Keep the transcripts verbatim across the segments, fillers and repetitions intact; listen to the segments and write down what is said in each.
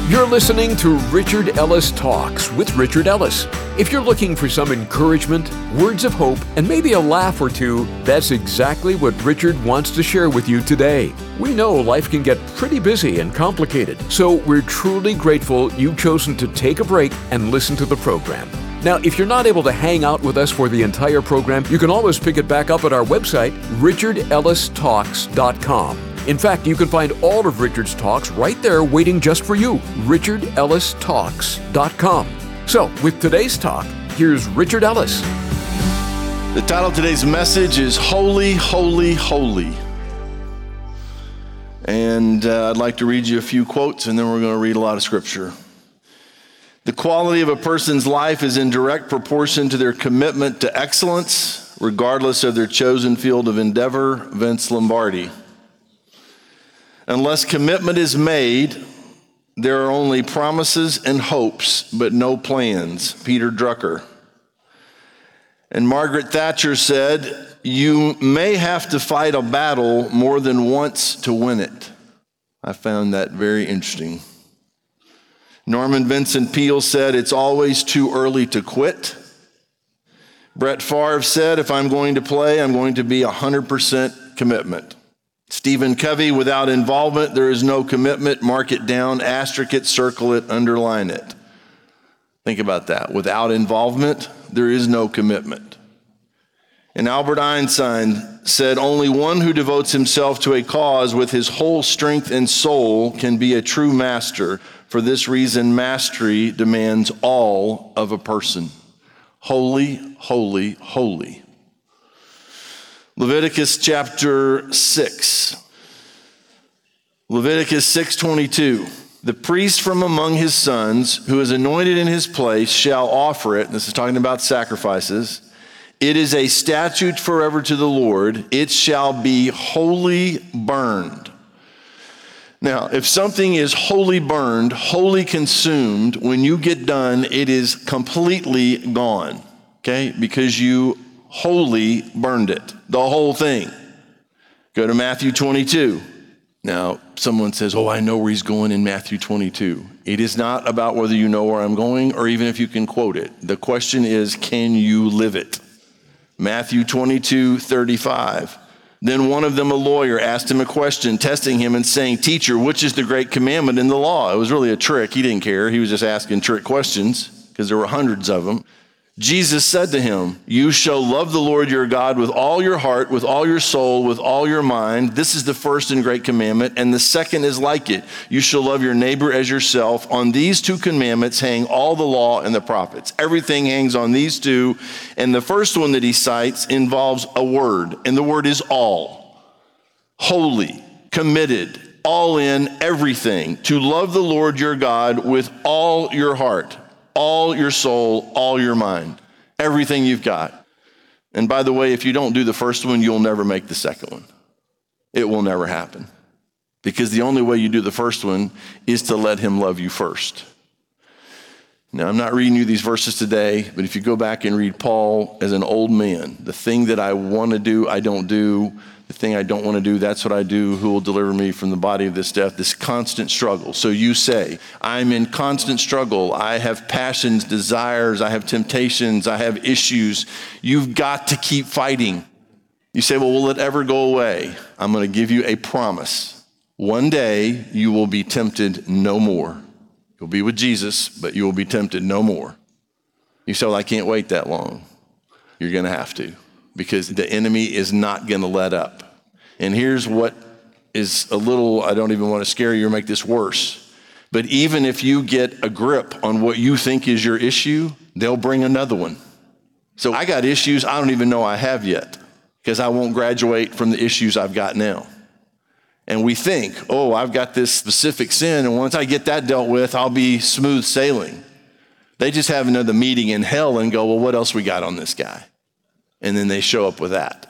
You're listening to Richard Ellis Talks with Richard Ellis. If you're looking for some encouragement, words of hope, and maybe a laugh or two, that's exactly what Richard wants to share with you today. We know life can get pretty busy and complicated, so we're truly grateful you've chosen to take a break and listen to the program. Now, if you're not able to hang out with us for the entire program, you can always pick it back up at our website, richard ellis talks dot com. In fact, you can find all of Richard's talks right there waiting just for you, richard ellis talks dot com. So, with today's talk, here's Richard Ellis. The title of today's message is Holy, Holy, Holy. And uh, I'd like to read you a few quotes, and then we're going to read a lot of scripture. The quality of a person's life is in direct proportion to their commitment to excellence, regardless of their chosen field of endeavor. Vince Lombardi. Unless commitment is made, there are only promises and hopes, but no plans. Peter Drucker. And Margaret Thatcher said, "You may have to fight a battle more than once to win it." I found that very interesting. Norman Vincent Peale said, "It's always too early to quit." Brett Favre said, "If I'm going to play, I'm going to be one hundred percent commitment." Stephen Covey, "Without involvement, there is no commitment." Mark it down, asterisk it, circle it, underline it. Think about that. Without involvement, there is no commitment. And Albert Einstein said, "Only one who devotes himself to a cause with his whole strength and soul can be a true master. For this reason, mastery demands all of a person." Holy, holy, holy. Leviticus chapter six. Leviticus six twenty-two. The priest from among his sons who is anointed in his place shall offer it. This is talking about sacrifices. It is a statute forever to the Lord. It shall be wholly burned. Now, if something is wholly burned, wholly consumed, when you get done, it is completely gone, okay? Because you wholly burned it, the whole thing. Go to Matthew twenty-two. Now, someone says, "Oh, I know where he's going in Matthew twenty-two." It is not about whether you know where I'm going or even if you can quote it. The question is, can you live it? Matthew twenty-two thirty-five. Then one of them, a lawyer, asked him a question, testing him and saying, "Teacher, which is the great commandment in the law?" It was really a trick. He didn't care. He was just asking trick questions because there were hundreds of them. Jesus said to him, "You shall love the Lord your God with all your heart, with all your soul, with all your mind. This is the first and great commandment, and the second is like it. You shall love your neighbor as yourself. On these two commandments hang all the law and the prophets." Everything hangs on these two, and the first one that he cites involves a word, and the word is all. Holy, committed, all in, everything. To love the Lord your God with all your heart, all your soul, all your mind, everything you've got. And by the way, if you don't do the first one, you'll never make the second one. It will never happen. Because the only way you do the first one is to let him love you first. Now, I'm not reading you these verses today, but if you go back and read Paul as an old man, the thing that I want to do, I don't do. The thing I don't want to do, that's what I do. Who will deliver me from the body of this death? This constant struggle. So you say, I'm in constant struggle. I have passions, desires. I have temptations. I have issues. You've got to keep fighting. You say, well, will it ever go away? I'm going to give you a promise. One day you will be tempted no more. You'll be with Jesus, but you will be tempted no more. You say, well, I can't wait that long. You're going to have to. Because the enemy is not going to let up. And here's what is a little, I don't even want to scare you or make this worse. But even if you get a grip on what you think is your issue, they'll bring another one. So I got issues I don't even know I have yet because I won't graduate from the issues I've got now. And we think, oh, I've got this specific sin, and once I get that dealt with, I'll be smooth sailing. They just have another meeting in hell and go, well, what else we got on this guy? And then they show up with that.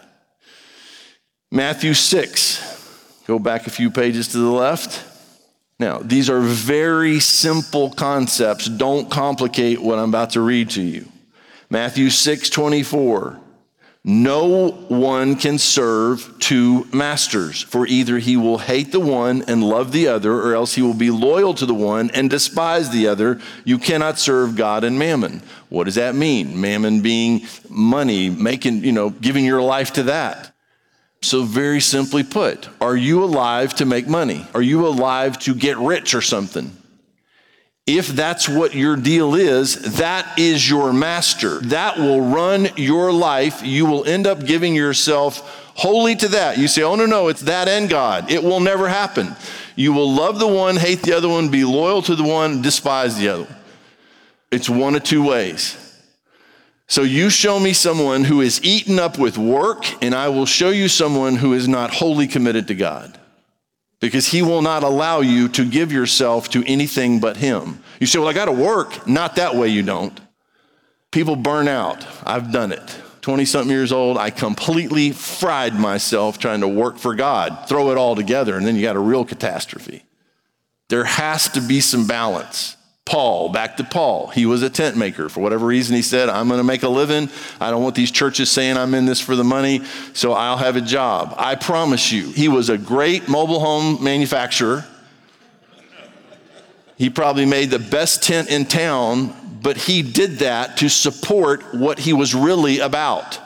Matthew six, go back a few pages to the left. Now, these are very simple concepts. Don't complicate what I'm about to read to you. Matthew six twenty-four, No one can serve two masters, for either he will hate the one and love the other, or else he will be loyal to the one and despise the other. You cannot serve God and mammon. What does that mean? Mammon being money, making, you know, giving your life to that. So very simply put, are you alive to make money? Are you alive to get rich or something? If that's what your deal is, that is your master. That will run your life. You will end up giving yourself wholly to that. You say, oh, no, no, it's that and God. It will never happen. You will love the one, hate the other one, be loyal to the one, despise the other. It's one of two ways. So you show me someone who is eaten up with work, and I will show you someone who is not wholly committed to God. Because he will not allow you to give yourself to anything but him. You say, well, I got to work. Not that way, you don't. People burn out. I've done it. twenty-something years old, I completely fried myself trying to work for God. Throw it all together, and then you got a real catastrophe. There has to be some balance. Paul, back to Paul. He was a tent maker. For whatever reason, he said, I'm going to make a living. I don't want these churches saying I'm in this for the money, so I'll have a job. I promise you, he was a great mobile home manufacturer. He probably made the best tent in town, but he did that to support what he was really about.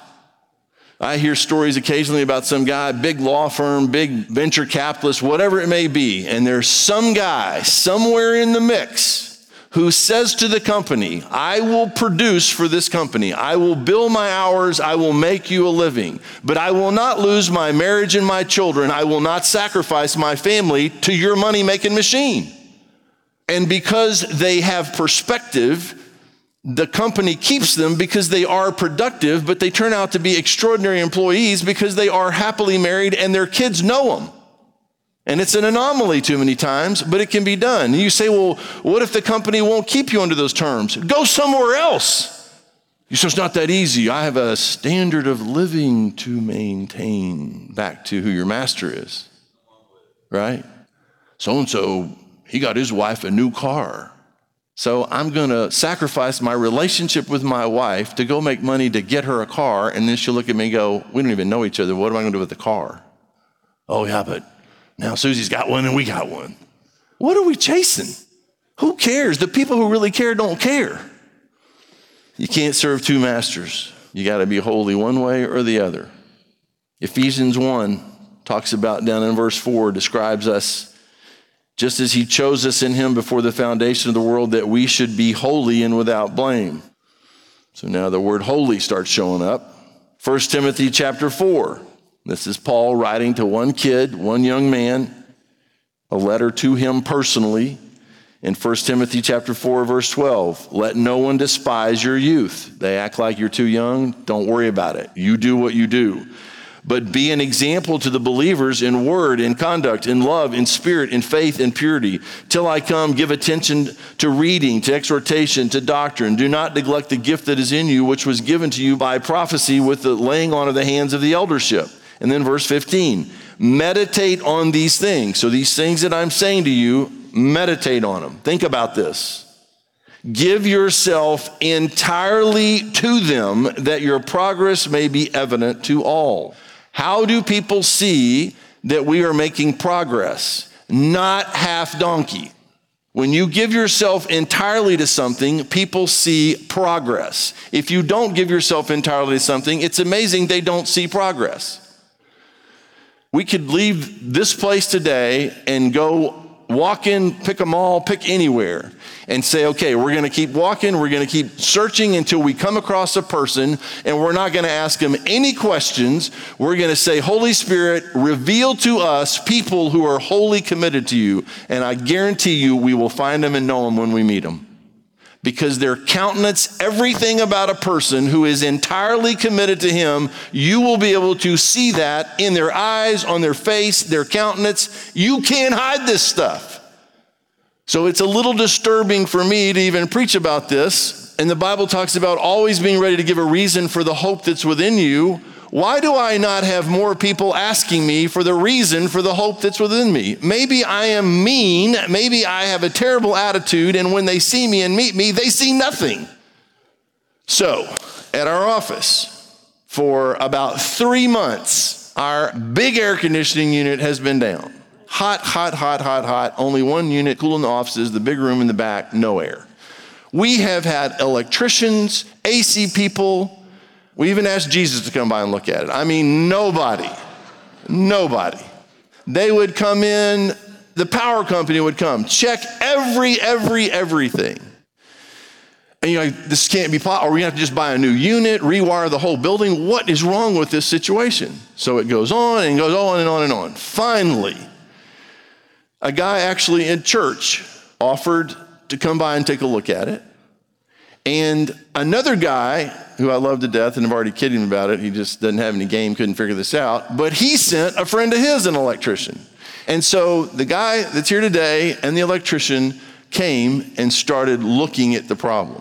I hear stories occasionally about some guy, big law firm, big venture capitalist, whatever it may be, and there's some guy somewhere in the mix who says to the company, I will produce for this company. I will bill my hours. I will make you a living. But I will not lose my marriage and my children. I will not sacrifice my family to your money-making machine. And because they have perspective, the company keeps them because they are productive, but they turn out to be extraordinary employees because they are happily married and their kids know them. And it's an anomaly too many times, but it can be done. And you say, well, what if the company won't keep you under those terms? Go somewhere else. You say, it's not that easy. I have a standard of living to maintain. Back to who your master is, right? So-and-so, he got his wife a new car. So I'm going to sacrifice my relationship with my wife to go make money to get her a car. And then she'll look at me and go, we don't even know each other. What am I going to do with the car? Oh, yeah, but now Susie's got one and we got one. What are we chasing? Who cares? The people who really care don't care. You can't serve two masters. You got to be holy one way or the other. Ephesians one talks about down in verse four, describes us just as he chose us in him before the foundation of the world, that we should be holy and without blame. So now the word holy starts showing up. First Timothy chapter four. This is Paul writing to one kid, one young man, a letter to him personally. In First Timothy chapter four, verse twelve, let no one despise your youth. They act like you're too young. Don't worry about it. You do what you do. But be an example to the believers in word, in conduct, in love, in spirit, in faith, in purity. Till I come, give attention to reading, to exhortation, to doctrine. Do not neglect the gift that is in you, which was given to you by prophecy with the laying on of the hands of the eldership. And then verse fifteen, meditate on these things. So these things that I'm saying to you, meditate on them. Think about this. Give yourself entirely to them, that your progress may be evident to all. How do people see that we are making progress? Not half donkey. When you give yourself entirely to something, people see progress. If you don't give yourself entirely to something, it's amazing they don't see progress. We could leave this place today and go walk in, pick a mall, pick anywhere, and say, okay, we're going to keep walking, we're going to keep searching until we come across a person, and we're not going to ask them any questions. We're going to say, Holy Spirit, reveal to us people who are wholly committed to you, and I guarantee you we will find them and know them when we meet them. Because their countenance, everything about a person who is entirely committed to him, you will be able to see that in their eyes, on their face, their countenance. You can't hide this stuff. So it's a little disturbing for me to even preach about this. And the Bible talks about always being ready to give a reason for the hope that's within you. Why do I not have more people asking me for the reason for the hope that's within me? Maybe I am mean. Maybe I have a terrible attitude. And when they see me and meet me, they see nothing. So at our office, For about three months, our big air conditioning unit has been down. Hot, hot, hot, hot, hot. Only one unit cooling the offices, the big room in the back, no air. We have had electricians, A C people. We even asked Jesus to come by and look at it. I mean, nobody, nobody. They would come in, the power company would come, check every, every, everything. And you're like, this can't be possible. Are we going to have to just buy a new unit, rewire the whole building? What is wrong with this situation? So it goes on and goes on and on and on. Finally, a guy actually in church offered to come by and take a look at it. And another guy who I love to death, and I've already kidded him about it, he just doesn't have any game, couldn't figure this out, but he sent a friend of his, an electrician. And so the guy that's here today and the electrician came and started looking at the problem.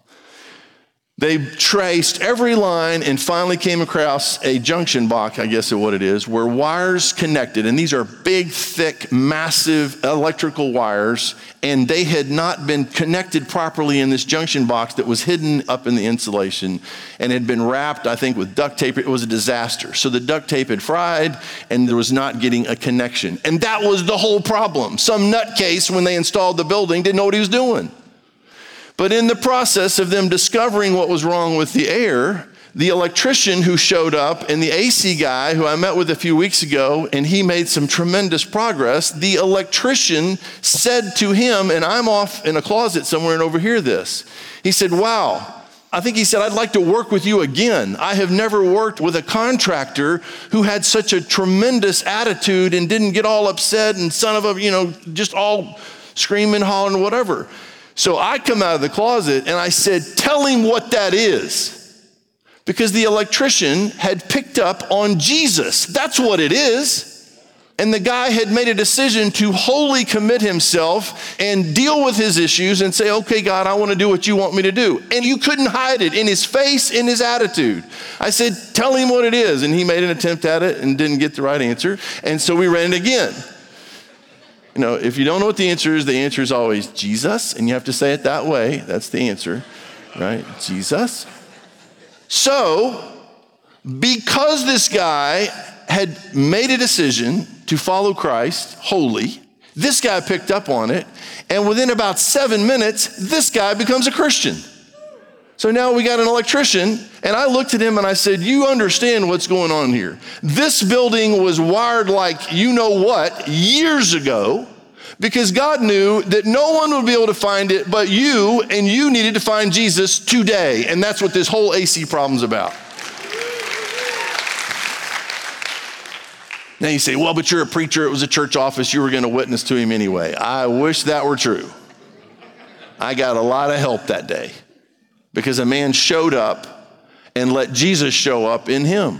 They traced every line and finally came across a junction box, I guess is what it is, where wires connected. And these are big, thick, massive electrical wires. And they had not been connected properly in this junction box that was hidden up in the insulation and had been wrapped, I think, with duct tape. It was a disaster. So the duct tape had fried and there was not getting a connection. And that was the whole problem. Some nutcase, when they installed the building, didn't know what he was doing. But in the process of them discovering what was wrong with the air, the electrician who showed up and the A C guy who I met with a few weeks ago, and he made some tremendous progress, the electrician said to him, and I'm off in a closet somewhere and overhear this, he said, wow, I think he said, I'd like to work with you again. I have never worked with a contractor who had such a tremendous attitude and didn't get all upset and son of a, you know, just all screaming, hollering, whatever. So I come out of the closet and I said, tell him what that is. Because the electrician had picked up on Jesus. That's what it is. And the guy had made a decision to wholly commit himself and deal with his issues and say, okay, God, I want to do what you want me to do. And you couldn't hide it in his face, in his attitude. I said, tell him what it is. And he made an attempt at it and didn't get the right answer. And so we ran it again. You know, if you don't know what the answer is, the answer is always Jesus, and you have to say it that way. That's the answer, right? Jesus. So, because this guy had made a decision to follow Christ wholly, this guy picked up on it, and within about seven minutes, this guy becomes a Christian. So now we got an electrician, and I looked at him and I said, you understand what's going on here. This building was wired like you know what years ago, because God knew that no one would be able to find it but you, and you needed to find Jesus today. And that's what this whole A C problem's about. Now you say, well, but you're a preacher. It was a church office. You were going to witness to him anyway. I wish that were true. I got a lot of help that day. Because a man showed up and let Jesus show up in him.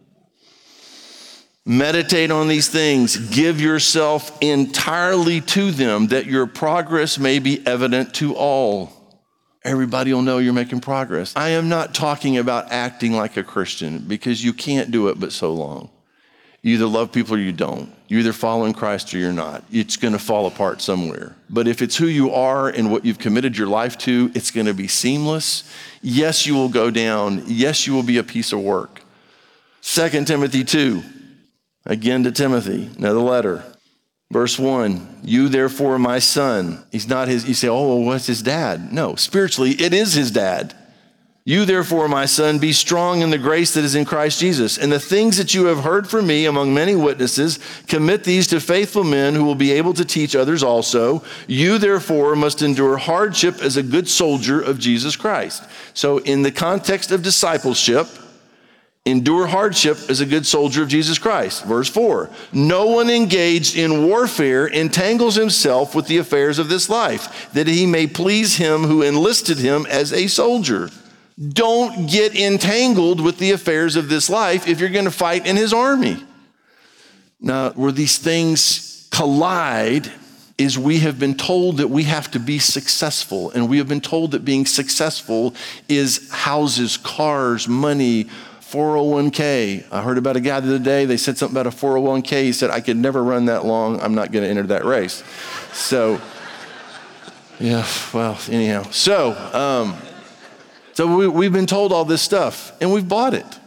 Meditate on these things. Give yourself entirely to them that your progress may be evident to all. Everybody will know you're making progress. I am not talking about acting like a Christian because you can't do it but so long. You either love people or you don't. You're either following Christ or you're not. It's going to fall apart somewhere. But if it's who you are and what you've committed your life to, it's going to be seamless. Yes, you will go down. Yes, you will be a piece of work. Second Timothy two, again to Timothy, another letter. Verse one, you therefore, my son. He's not his, you say, oh, well, what's his dad? No, spiritually, it is his dad. You therefore, my son, be strong in the grace that is in Christ Jesus. And the things that you have heard from me among many witnesses, commit these to faithful men who will be able to teach others also. You therefore must endure hardship as a good soldier of Jesus Christ. So in the context of discipleship, endure hardship as a good soldier of Jesus Christ. Verse four, no one engaged in warfare entangles himself with the affairs of this life, that he may please him who enlisted him as a soldier. Don't get entangled with the affairs of this life if you're going to fight in his army. Now, where these things collide is we have been told that we have to be successful, and we have been told that being successful is houses, cars, money, four oh one k. I heard about a guy the other day, they said something about a four oh one k. He said, I could never run that long. I'm not going to enter that race. So, yeah, well, anyhow. So, um, So we, we've been told all this stuff, and we've bought it.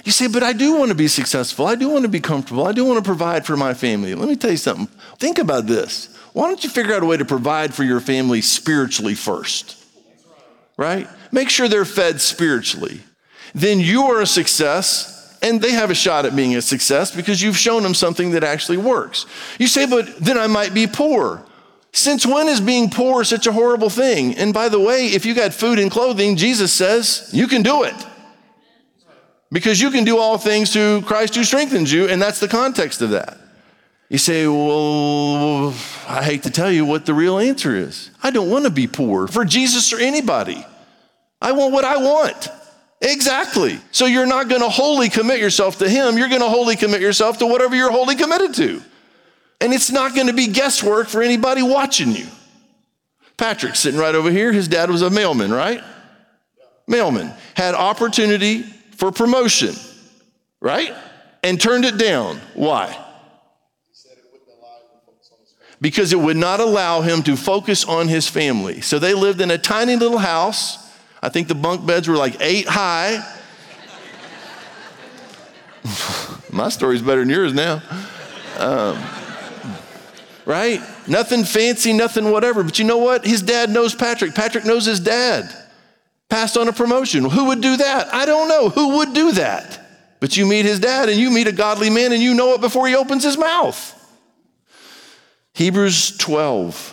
You say, but I do want to be successful. I do want to be comfortable. I do want to provide for my family. Let me tell you something. Think about this. Why don't you figure out a way to provide for your family spiritually first? Right? Make sure they're fed spiritually. Then you are a success, and they have a shot at being a success because you've shown them something that actually works. You say, but then I might be poor. Since when is being poor such a horrible thing? And by the way, if you got food and clothing, Jesus says you can do it. Because you can do all things through Christ who strengthens you, and that's the context of that. You say, well, I hate to tell you what the real answer is. I don't want to be poor for Jesus or anybody. I want what I want. Exactly. So you're not going to wholly commit yourself to him. You're going to wholly commit yourself to whatever you're wholly committed to. And it's not going to be guesswork for anybody watching you. Patrick, sitting right over here, his dad was a mailman, right? Mailman. Had opportunity for promotion, right? And turned it down. Why? Because it would not allow him to focus on his family. So they lived in a tiny little house. I think the bunk beds were like eight high. My story's better than yours now. Um, right? Nothing fancy, nothing whatever. But you know what? His dad knows Patrick. Patrick knows his dad. Passed on a promotion. Who would do that? I don't know. Who would do that? But you meet his dad and you meet a godly man and you know it before he opens his mouth. Hebrews twelve.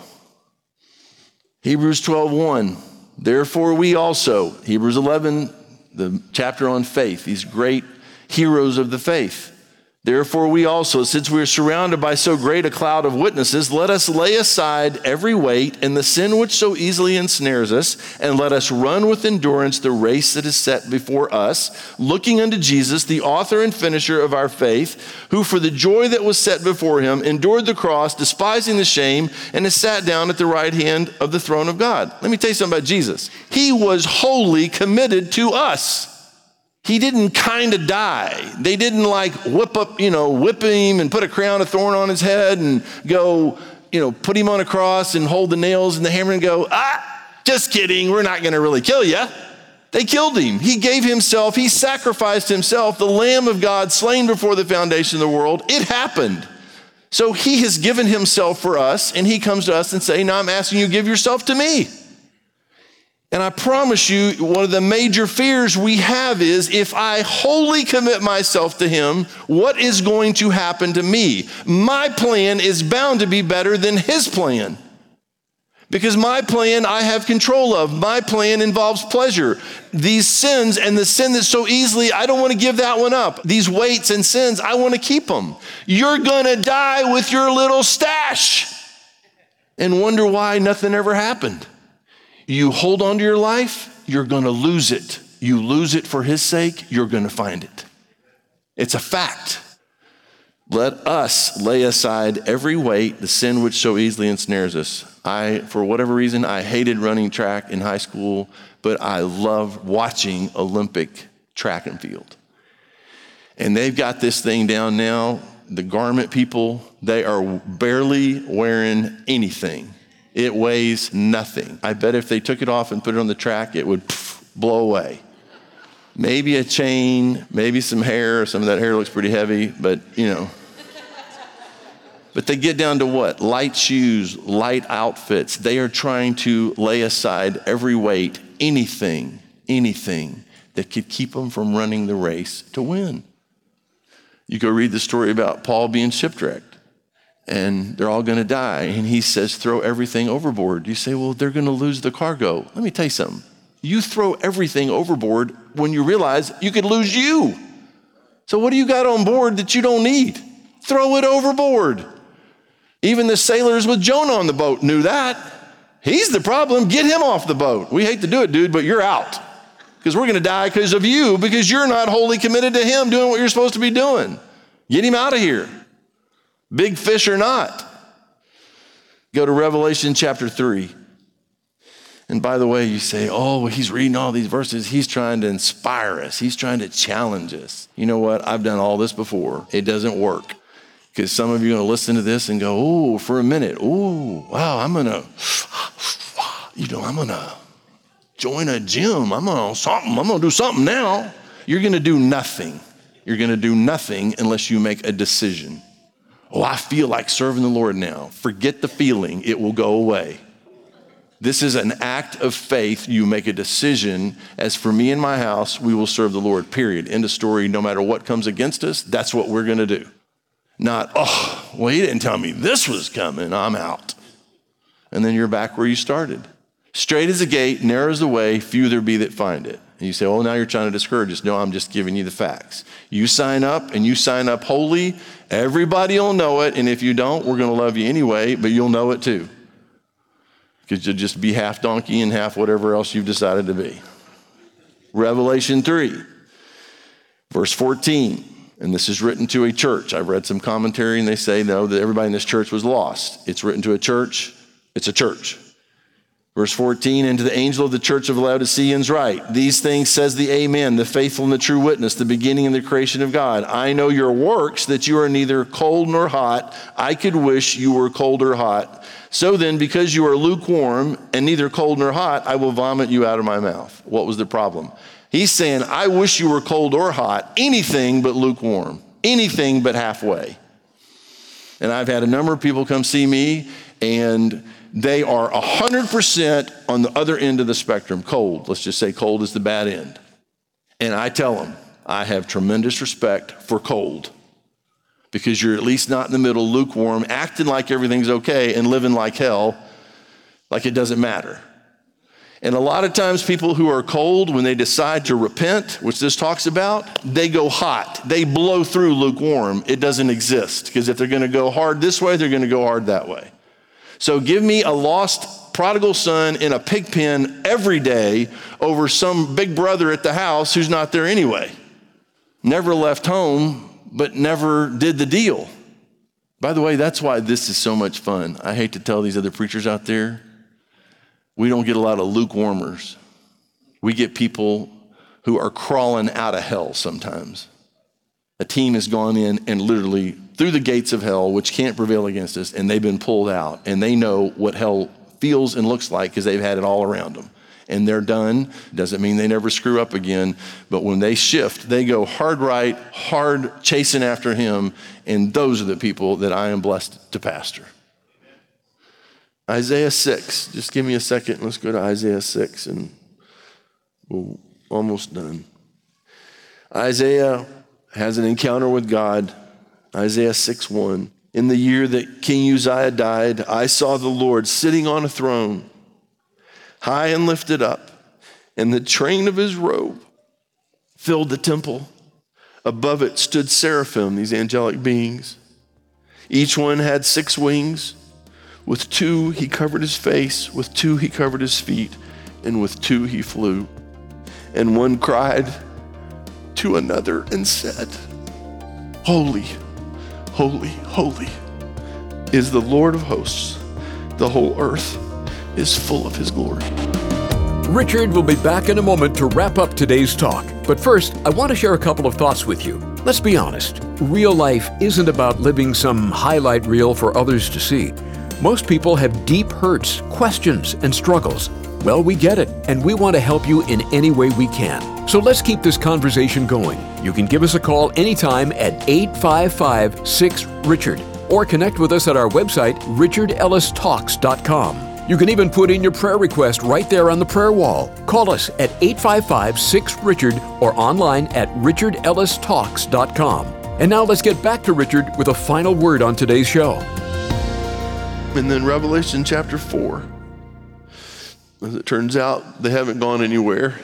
Hebrews twelve one. Therefore we also, Hebrews eleven, the chapter on faith, these great heroes of the faith. Therefore we also, since we are surrounded by so great a cloud of witnesses, let us lay aside every weight and the sin which so easily ensnares us, and let us run with endurance the race that is set before us, looking unto Jesus, the author and finisher of our faith, who for the joy that was set before him endured the cross, despising the shame, and has sat down at the right hand of the throne of God. Let me tell you something about Jesus. He was wholly committed to us. He didn't kind of die. They didn't like whip up, you know, whip him and put a crown of thorn on his head and go, you know, put him on a cross and hold the nails and the hammer and go, ah, just kidding. We're not going to really kill you. They killed him. He gave himself. He sacrificed himself, the Lamb of God slain before the foundation of the world. It happened. So he has given himself for us, and he comes to us and say, now I'm asking you to give yourself to me. And I promise you, one of the major fears we have is if I wholly commit myself to him, what is going to happen to me? My plan is bound to be better than his plan. Because my plan I have control of. My plan involves pleasure. These sins and the sin that's so easily, I don't want to give that one up. These weights and sins, I want to keep them. You're going to die with your little stash and wonder why nothing ever happened. You hold on to your life, you're going to lose it. You lose it for his sake, you're going to find it. It's a fact. Let us lay aside every weight, the sin which so easily ensnares us. I, for whatever reason, I hated running track in high school, but I love watching Olympic track and field. And they've got this thing down now. The garment people, they are barely wearing anything. It weighs nothing. I bet if they took it off and put it on the track, it would pff, blow away. Maybe a chain, maybe some hair. Some of that hair looks pretty heavy, but you know. But they get down to what? Light shoes, light outfits. They are trying to lay aside every weight, anything, anything that could keep them from running the race to win. You go read the story about Paul being shipwrecked. And they're all going to die. And he says, throw everything overboard. You say, well, they're going to lose the cargo. Let me tell you something. You throw everything overboard when you realize you could lose you. So what do you got on board that you don't need? Throw it overboard. Even the sailors with Jonah on the boat knew that. He's the problem. Get him off the boat. We hate to do it, dude, but you're out. Because we're going to die because of you, because you're not wholly committed to him doing what you're supposed to be doing. Get him out of here. Big fish or not. Go to Revelation chapter three. And by the way, you say, oh, he's reading all these verses. He's trying to inspire us. He's trying to challenge us. You know what? I've done all this before. It doesn't work. Because some of you are going to listen to this and go, oh, for a minute. Oh, wow, I'm going to, you know, I'm going to join a gym. I'm going to something. I'm going to do something now. You're going to do nothing. You're going to do nothing unless you make a decision. Oh, I feel like serving the Lord now. Forget the feeling. It will go away. This is an act of faith. You make a decision. As for me and my house, we will serve the Lord, period. End of story. No matter what comes against us, that's what we're going to do. Not, oh, well, he didn't tell me this was coming. I'm out. And then you're back where you started. Straight is the gate, narrow is the way, few there be that find it. And you say, oh, now you're trying to discourage us. No, I'm just giving you the facts. You sign up and you sign up holy, everybody will know it. And if you don't, we're going to love you anyway, but you'll know it too. Because you'll just be half donkey and half whatever else you've decided to be. Revelation three, verse fourteen. And this is written to a church. I've read some commentary and they say, no, that everybody in this church was lost. It's written to a church. It's a church. Verse fourteen, and to the angel of the church of Laodiceans write, these things says the Amen, the faithful and the true witness, the beginning and the creation of God. I know your works, that you are neither cold nor hot. I could wish you were cold or hot. So then, because you are lukewarm and neither cold nor hot, I will vomit you out of my mouth. What was the problem? He's saying, I wish you were cold or hot, anything but lukewarm, anything but halfway. And I've had a number of people come see me, and they are one hundred percent on the other end of the spectrum, cold. Let's just say cold is the bad end. And I tell them, I have tremendous respect for cold, because you're at least not in the middle, lukewarm, acting like everything's okay and living like hell, like it doesn't matter. And a lot of times people who are cold, when they decide to repent, which this talks about, they go hot. They blow through lukewarm. It doesn't exist, because if they're going to go hard this way, they're going to go hard that way. So give me a lost prodigal son in a pig pen every day over some big brother at the house who's not there anyway. Never left home, but never did the deal. By the way, that's why this is so much fun. I hate to tell these other preachers out there, we don't get a lot of lukewarmers. We get people who are crawling out of hell sometimes. A team has gone in and literally through the gates of hell, which can't prevail against us, and they've been pulled out, and they know what hell feels and looks like because they've had it all around them. And they're done. Doesn't mean they never screw up again, but when they shift, they go hard right, hard chasing after him, and those are the people that I am blessed to pastor. Isaiah six, just give me a second. Let's go to Isaiah six, and we're almost done. Isaiah has an encounter with God. Isaiah six one. In the year that King Uzziah died, I saw the Lord sitting on a throne, high and lifted up, and the train of his robe filled the temple. Above it stood seraphim, these angelic beings. Each one had six wings. With two he covered his face, with two he covered his feet, and with two he flew. And one cried to another and said, Holy, holy, holy is the Lord of hosts. The whole earth is full of his glory. Richard will be back in a moment to wrap up today's talk. But first, I want to share a couple of thoughts with you. Let's be honest. Real life isn't about living some highlight reel for others to see. Most people have deep hurts, questions, and struggles. Well, we get it, and we want to help you in any way we can. So let's keep this conversation going. You can give us a call anytime at eight five five, six, Richard or connect with us at our website, richard ellis talks dot com. You can even put in your prayer request right there on the prayer wall. Call us at eight five five, six, Richard or online at richard ellis talks dot com. And now let's get back to Richard with a final word on today's show. And then Revelation chapter four. As it turns out, they haven't gone anywhere.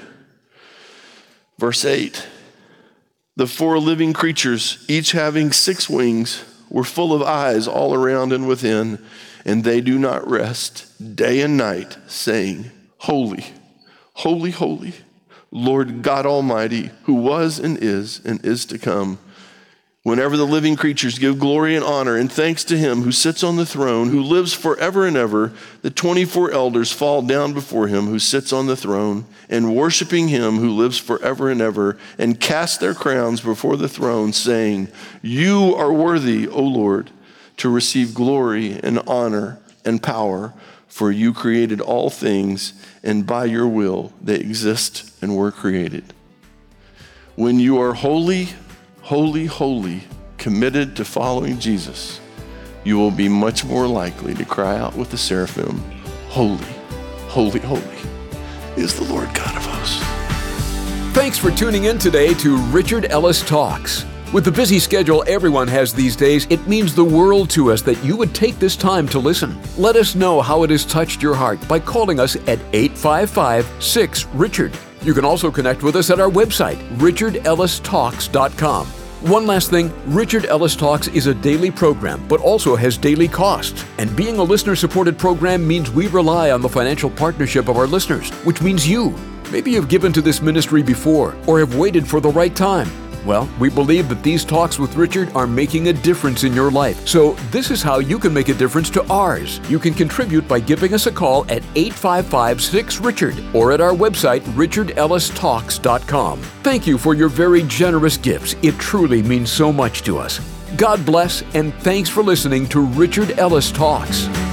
Verse eight. The four living creatures, each having six wings, were full of eyes all around and within, and they do not rest day and night, saying, Holy, holy, holy, Lord God Almighty, who was and is and is to come. Whenever the living creatures give glory and honor and thanks to him who sits on the throne, who lives forever and ever, the twenty-four elders fall down before him who sits on the throne, and worshiping him who lives forever and ever, and cast their crowns before the throne, saying, You are worthy, O Lord, to receive glory and honor and power, for you created all things, and by your will they exist and were created. When you are holy, wholly, wholly committed to following Jesus, you will be much more likely to cry out with the seraphim, holy, holy, holy is the Lord God of hosts. Thanks for tuning in today to Richard Ellis Talks. With the busy schedule everyone has these days, it means the world to us that you would take this time to listen. Let us know how it has touched your heart by calling us at eight five five, six, Richard. You can also connect with us at our website, richard ellis talks dot com. One last thing, Richard Ellis Talks is a daily program, but also has daily costs. And being a listener-supported program means we rely on the financial partnership of our listeners, which means you. Maybe you've given to this ministry before, or have waited for the right time. Well, we believe that these talks with Richard are making a difference in your life. So this is how you can make a difference to ours. You can contribute by giving us a call at eight five five, six, Richard or at our website, richard ellis talks dot com. Thank you for your very generous gifts. It truly means so much to us. God bless, and thanks for listening to Richard Ellis Talks.